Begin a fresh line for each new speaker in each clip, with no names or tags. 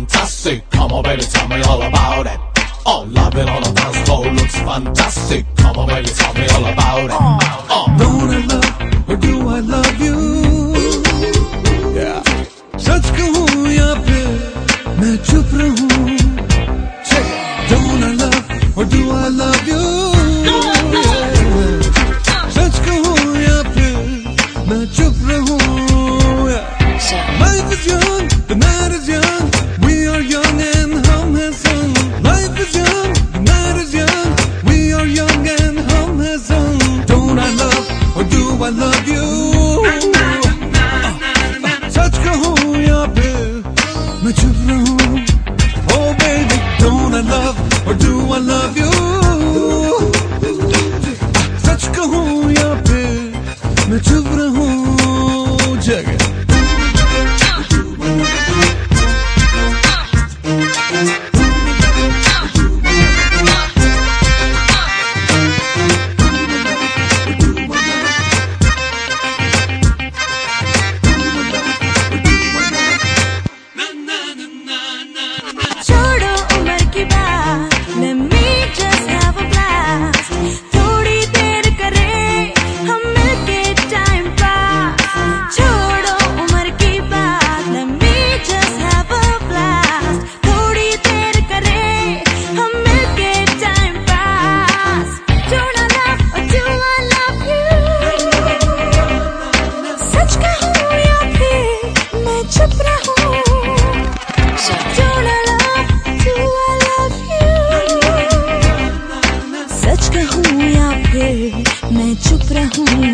fantastic. Come on, baby, tell me all about it. Oh, loving on the dance floor looks fantastic. Come on, baby, tell me all about it.
Don't I love or do I love you? Yeah. सच कहूँ या फिर मैं चुप रहूँ? Don't I love or do I love you? Yeah. सच कहूँ या फिर मैं चुप रहूँ? Life is young, the night is young. We are young and hum has sung. Life is young, the night is young. We are young and hum has sung. Don't I love or do I love you? सच कहूँ या फिर मैं चुप रहूँ? Oh baby, don't I love or do I love you? सच कहूँ या फिर मैं चुप रहूँ? जगह मैं चुप रहूं?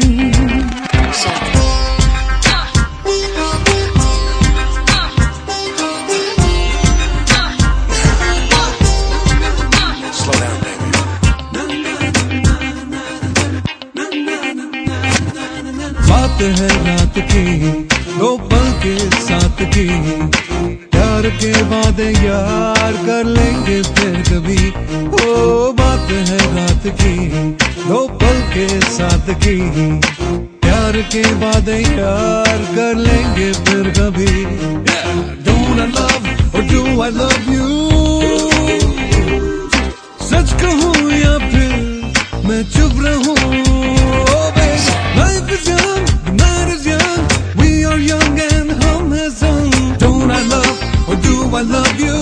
बात है रात की दो पल के साथ की, प्यार के वादे यार कर लेंगे फिर कभी। ओ बात है रात की दो पल के साथ की, प्यार के वादे यार कर लेंगे फिर कभी। Don't I love or do I love you? सच कहूँ या फिर मैं चुप रहूँ? Oh baby, life is young, the night is young. We are young and hum has sung. Don't I love or do I love you?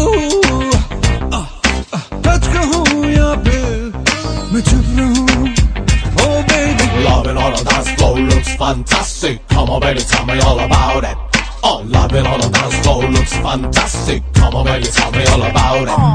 सच कहूँ या फिर मैं चुप रहूँ? Oh baby,
loving on the dance floor looks fantastic. Come on, baby, tell me all about it. Oh, loving on the dance floor looks fantastic. Come on, baby, tell me all about it.